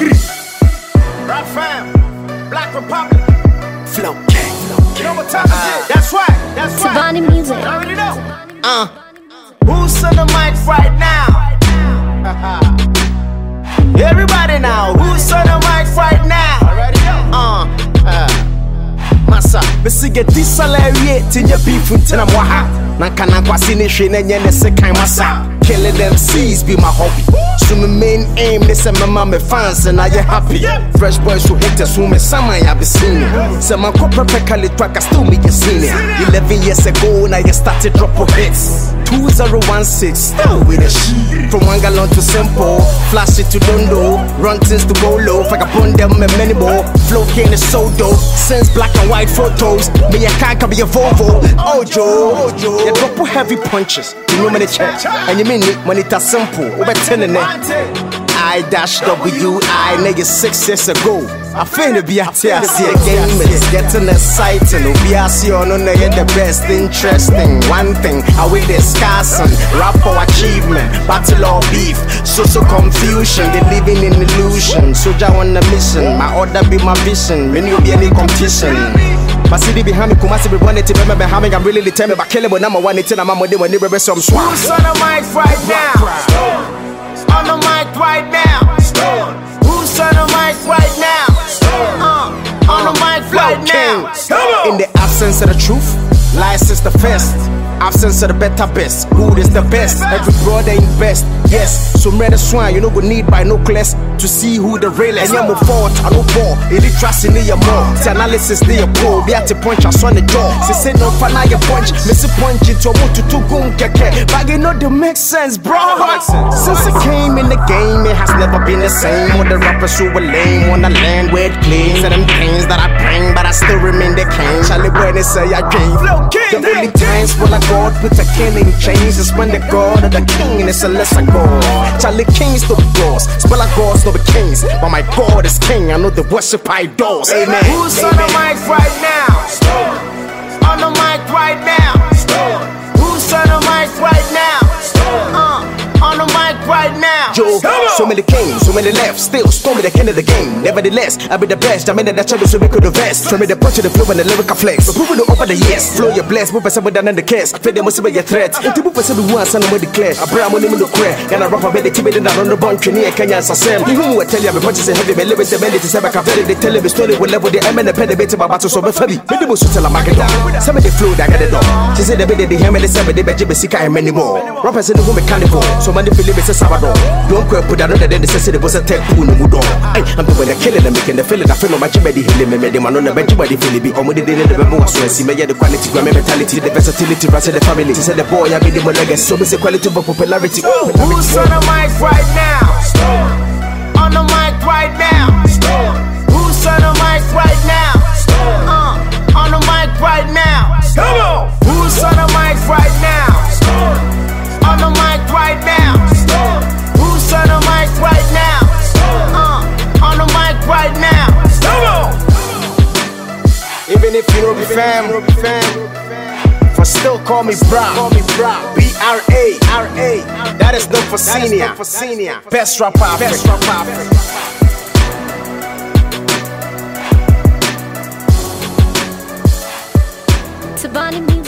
Rap fam, Black Republic, Flow King. you know what time it is? That's right, that's right. Tabani Music. You already know. Who's on the mic right now? Everybody now, who's on the mic right now? Already know. Massa, Missy get this salary, Tinya beef from Tenamaha. Nankana Kwasini Shane, and second Massa. Killing them seas be my hobby. So my main aim, they say my mama fans and I am happy. Fresh boys who hate us, who me some I have seen it. Some man copper pekali track, I still make you seen it. 11 years ago, now you started drop of hits. 2016, still with a shit. From one gallon to simple, flash it to Dondo, run things to go low. Fuck upon them and many more. Flow King is so dope. Since black and white photos, me a car can be a Volvo. Ojo, you drop heavy punches. You know me the church, and you mean it when it's simple. Over 10 in it. I-W-I, nigga 6 years ago. I finna be out here, see a game, it's getting exciting. We are see on the best, interesting. One thing, I will discussing rap for achievement, battle or beef, so confusion, they living in illusion. Soldier on the mission, my order be my vision, when you be any competition. My city behind me, Kumasi be one to remember having I'm really determined, but killing number one, it's in a mama, they will never some swag. Who's on the mic right now? On the mic right now. Who's on the mic right now? On the mic right now. In the absence of the truth, lies is the first. Absence of the better best. Good is the best. Every brother invest. Yes. So many swine, you know go need by no class to see who the realest. And you're fault, I no ball. It is trust in your more. The analysis near poor. Be at the punch, I saw the jaw. Say no fan, I punch. Miss a punch into a motor to go keke. But you know that makes sense, bro. Since I came in the game, it has never been the same. All the rappers who were lame on the land where it claims. And them things that I bring, but I still remain the king. Charlie, when they say I came. The only times when I God put a king in chains is when the God of the king is a lesser God. Charlie Kings no gods, spell like gods no be kings, but my God is king. I know the worship idols. Amen. Who's on the mic right now? On the mic right now. Who's on the mic right now? On the mic right now. Joe, so many came, so many left, still storming the king of the game. Nevertheless, I be the best. I mean that champion so we could invest. From me the punch of the flow and the lyrical flex. But proving over the yes, flow your bless, move person down in the case. Fed them must be your threat. If you move person once and I'm with the clear. I bring money in the crack, and I rap about the timid and I run the bunch in here. Kenya Sassam. You will tell you I'm punches and heavy, but live with the men to say back. They tell you the story will level the M and the pen debate about battle so before me. Maybe most tell a market. Some of the flow that got it done. She said the bit the hammer, the 7 day, but you see I am anymore. Rappers in the home mechanical, so many believe it's a Sabado. Don't quit, put another than the necessity was a tech pool no mudo. I'm the one that killing them, making the feeling I feel on my chimney, me, made them on the bench by the Philippi, or they didn't ever more so see me the quality, grammar mentality, the versatility, rest of the family. She said the boy, I made him a legacy, so it's a quality of popularity. Who's on the mic right now? On the mic right now. Who's on the mic right now? On the mic right now. Come on. Who's on the mic right now? On the mic right now. Who's on the mic right now? On the mic right now. Come on. Even if you don't be fam, for still call me Bra, B-R-A, that is not for senior, best rapper Africa. Tabani Music.